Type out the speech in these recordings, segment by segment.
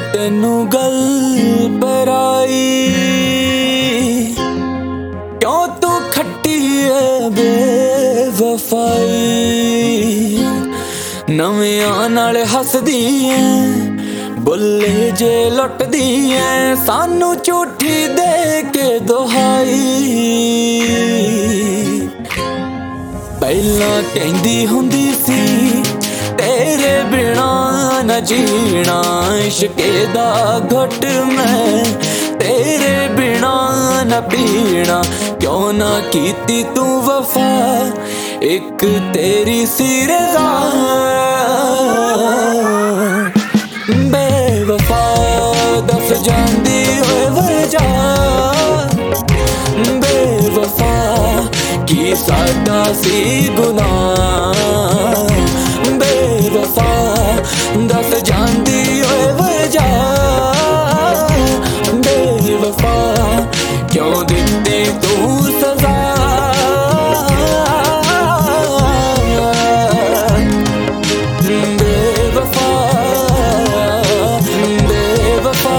तेनू गल पराई क्यों तू खट्टी है बेवफाई। नवियां नाल हसदी है बुले जे लुटदी है सानू झूठी दे के दुहाई। पहला कहंदी हुंदी सी तेरे बिना न जीना इश्के दा घुट मैं तेरे बिना न पीना। क्यों ना कीती तू वफा एक तेरी सी रज़ा। बेवफा दस जांदी होए वजह बेवफा की साडा सी गुनाह। बेवफा दस जांदी होए वजह बेवफा क्यों दित्ती तू सजा। बेवफा बेवफा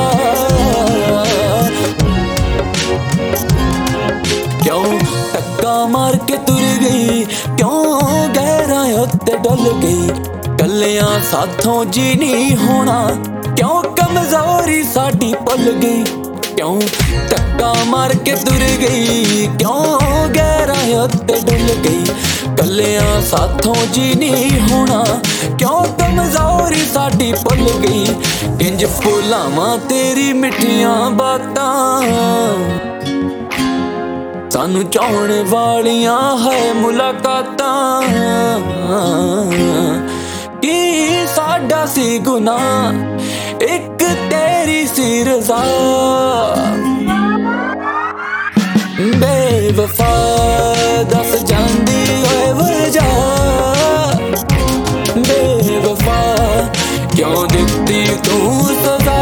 क्यों टक्का मार के तुर गई क्यों गहरा उत्ते डल गई। कलियां साथों जी नहीं होना क्यों कमजोरी साडी भुल गई। क्यों टक्का मार के तुर गई क्यों गहरा उत्ते डल गई। कलियां साथों जी नहीं होना क्यों कमजोरी साडी भुल गई। इंज भुलावां तेरी मिठियां बातां सानू चाहण वालियां है मुलाकातां। की साडा सी गुनाह एक तेरी सी रज़ा। बेवफा दस जांदी होए वजह बेवफा क्यों दित्ती तू सजा।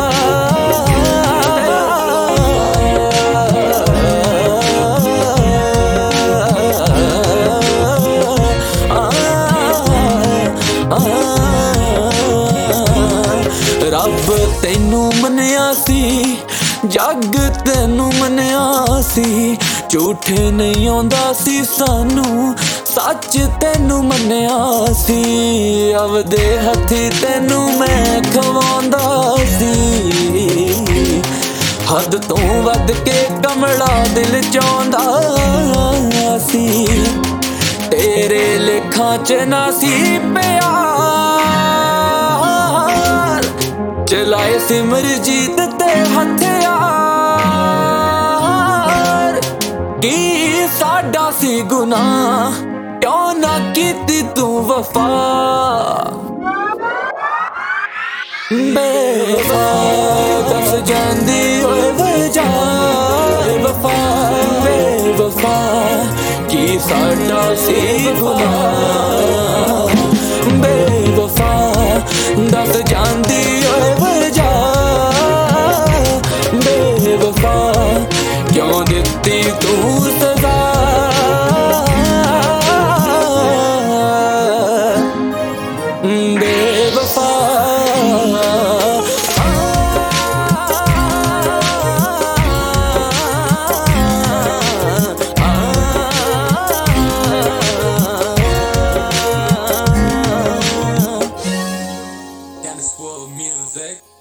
रब तेनू मनिया सी जग तेनू मनिया सी झूठे नहीं आंदा सी सानू सच तेनू मनिया सी। अवदे हथी तेनू मैं खवांदा सी हद तो वध के कमला दिल चाहंदा सी। तेरे लेखा च ना सी प्यार चलाए सिमरजीत ते हथियार। की साडा सी गुनाह क्यों ना कीती तू वफा। बेवफा दस जांदी होए वजह बेवफा बेवफा की साडा सी गुनाह। बेवफा दस जांदी होए वजह बेवफा क्यों दित्ती तू सजा। बेवफा Music